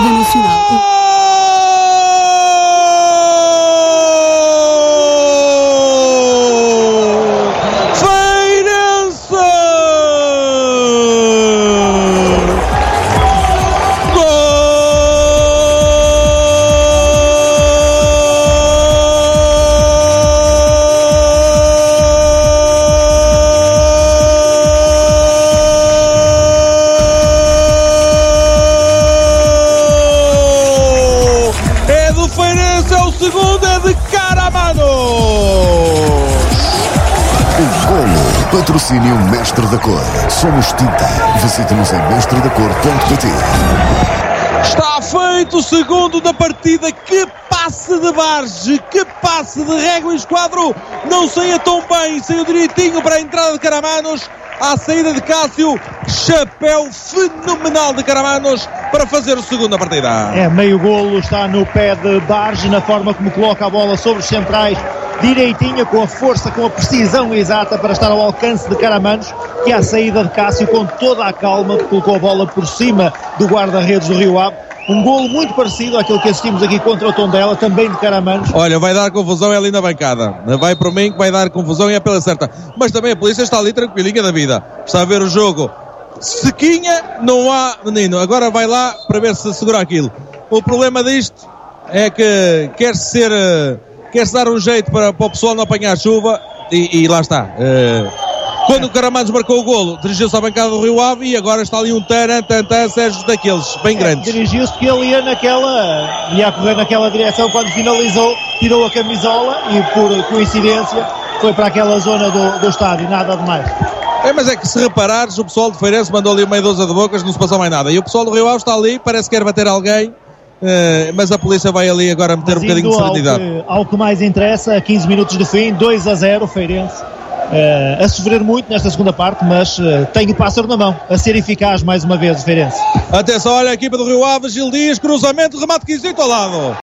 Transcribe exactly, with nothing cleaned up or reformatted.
da Nacional. O segundo é de Caramanos. O golo. Patrocínio Mestre da Cor. Somos tinta. Visite-nos em mestre da cor ponto pt. Está feito o segundo da partida. Que passe de Barge, que passe de régua em esquadro. Não saía tão bem, saiu direitinho para a entrada de Caramanos. À saída de Cássio, chapéu fenomenal de Caramanos para fazer o segundo da partida. É, meio golo está no pé de Barge, na forma como coloca a bola sobre os centrais, direitinha, com a força, com a precisão exata para estar ao alcance de Caramanos, que à saída de Cássio, com toda a calma, colocou a bola por cima do guarda-redes do Rio Ave. Um golo muito parecido àquele que assistimos aqui contra o Tondela, também de Caramanos. Olha, vai dar confusão, é ali na bancada. Vai para mim que vai dar confusão e é pela certa. Mas também a polícia está ali tranquilinha da vida. Está a ver o jogo. Sequinha, não há menino. Agora vai lá para ver se segura aquilo. O problema disto é que quer-se ser... Quer-se dar um jeito para, para o pessoal não apanhar chuva e, e lá está. Uh, Quando o Caramanos marcou o golo, dirigiu-se à bancada do Rio Ave e agora está ali um taran, tantan, Sérgio daqueles, bem grandes. É, dirigiu-se porque ele ia naquela, ia a correr naquela direção quando finalizou, tirou a camisola e por coincidência foi para aquela zona do, do estádio, nada de mais. É, mas é que se reparares, o pessoal de Feirense mandou ali meia dúzia de bocas, não se passou mais nada. E o pessoal do Rio Ave está ali, parece que quer bater alguém, uh, mas a polícia vai ali agora meter mas um bocadinho de serenidade. Ao que, ao que mais interessa, quinze minutos do fim, dois a zero, Feirense. Uh, a sofrer muito nesta segunda parte, mas uh, tem o pássaro na mão, a ser eficaz mais uma vez o Feirense. Atenção, olha a equipa do Rio Ave, Gil Dias, cruzamento, remate quisito ao lado.